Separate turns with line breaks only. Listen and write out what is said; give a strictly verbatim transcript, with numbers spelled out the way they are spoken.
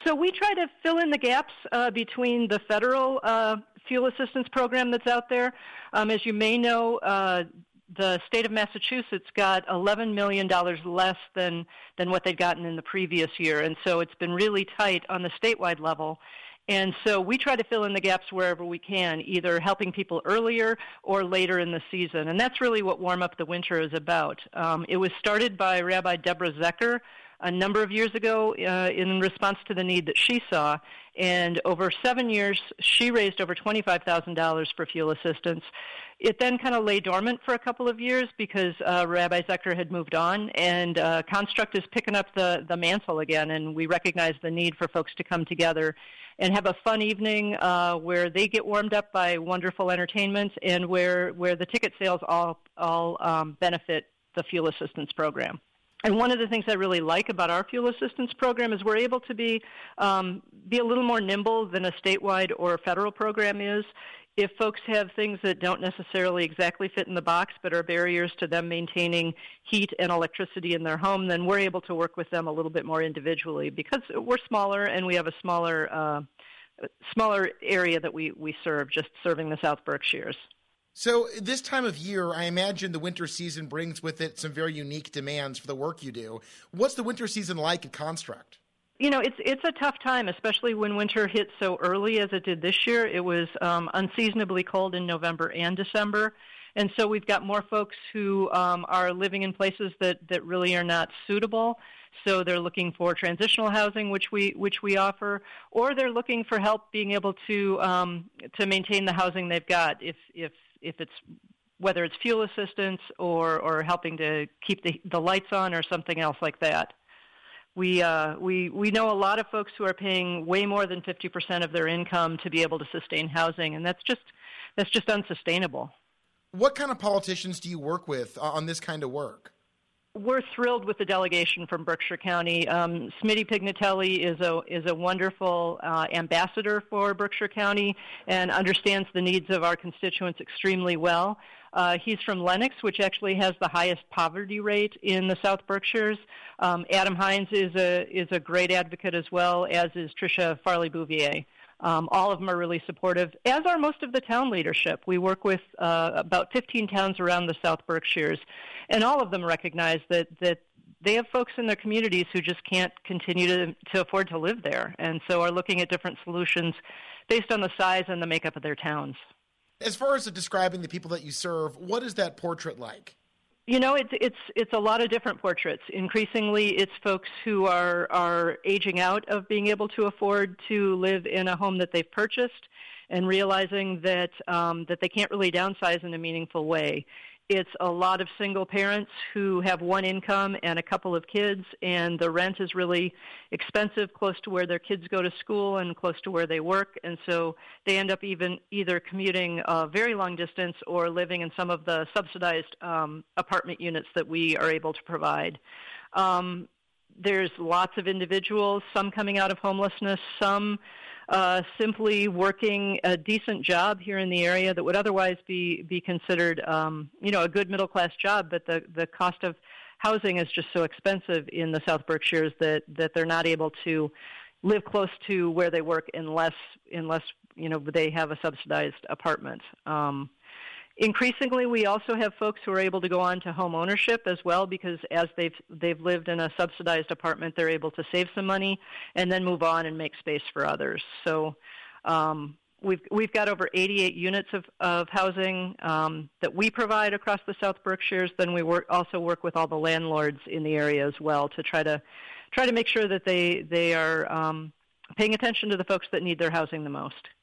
So we try to fill in the gaps uh, between the federal uh, fuel assistance program that's out there. Um, as you may know, uh, the state of Massachusetts got eleven million dollars less than, than what they'd gotten in the previous year, and so it's been really tight on the statewide level. And so we try to fill in the gaps wherever we can, either helping people earlier or later in the season. And that's really what Warm Up the Winter is about. Um, it was started by Rabbi Deborah Zecher a number of years ago uh, in response to the need that she saw. And over seven years, she raised over twenty-five thousand dollars for fuel assistance. It then kind of lay dormant for a couple of years because uh, Rabbi Zecher had moved on, and uh, Construct is picking up the, the mantle again, and we recognize the need for folks to come together and have a fun evening uh, where they get warmed up by wonderful entertainment and where, where the ticket sales all, all um, benefit the fuel assistance program. And one of the things I really like about our fuel assistance program is we're able to be um, be a little more nimble than a statewide or federal program is. If folks have things that don't necessarily exactly fit in the box but are barriers to them maintaining heat and electricity in their home, then we're able to work with them a little bit more individually because we're smaller and we have a smaller uh, smaller area that we, we serve, just serving the South Berkshires.
So this time of year, I imagine the winter season brings with it some very unique demands for the work you do. What's the winter season like at Construct?
You know, it's it's a tough time, especially when winter hit so early as it did this year. It was um, unseasonably cold in November and December, and so we've got more folks who um, are living in places that, that really are not suitable. So they're looking for transitional housing, which we which we offer, or they're looking for help being able to um, to maintain the housing they've got. If if if it's whether it's fuel assistance or, or helping to keep the, the lights on or something else like that. We, uh, we, we know a lot of folks who are paying way more than fifty percent of their income to be able to sustain housing, and that's just, that's just unsustainable.
What kind of politicians do you work with on this kind of work?
We're thrilled with the delegation from Berkshire County. Um, Smitty Pignatelli is a is a wonderful uh, ambassador for Berkshire County and understands the needs of our constituents extremely well. Uh, he's from Lenox, which actually has the highest poverty rate in the South Berkshires. Um, Adam Hines is a is a great advocate as well, as is Tricia Farley-Bouvier. Um, all of them are really supportive, as are most of the town leadership. We work with uh, about fifteen towns around the South Berkshires, and all of them recognize that, that they have folks in their communities who just can't continue to, to afford to live there, and so are looking at different solutions based on the size and the makeup of their towns.
As far as describing the people that you serve, what is that portrait like?
You know, it's it's it's a lot of different portraits. Increasingly, it's folks who are are aging out of being able to afford to live in a home that they've purchased, and realizing that um, that they can't really downsize in a meaningful way. It's a lot of single parents who have one income and a couple of kids, and the rent is really expensive close to where their kids go to school and close to where they work, and so they end up even either commuting a very long distance or living in some of the subsidized um, apartment units that we are able to provide. Um, there's lots of individuals, some coming out of homelessness, some Uh, simply working a decent job here in the area that would otherwise be, be considered, um, you know, a good middle-class job, but the, the cost of housing is just so expensive in the South Berkshires that, that they're not able to live close to where they work unless, unless you know, they have a subsidized apartment. Um, Increasingly, we also have folks who are able to go on to home ownership as well, because as they've they've lived in a subsidized apartment, they're able to save some money and then move on and make space for others. So um, we've we've got over eighty-eight units of, of housing um, that we provide across the South Berkshires. Then we work, also work with all the landlords in the area as well to try to try to make sure that they they are um, paying attention to the folks that need their housing the most.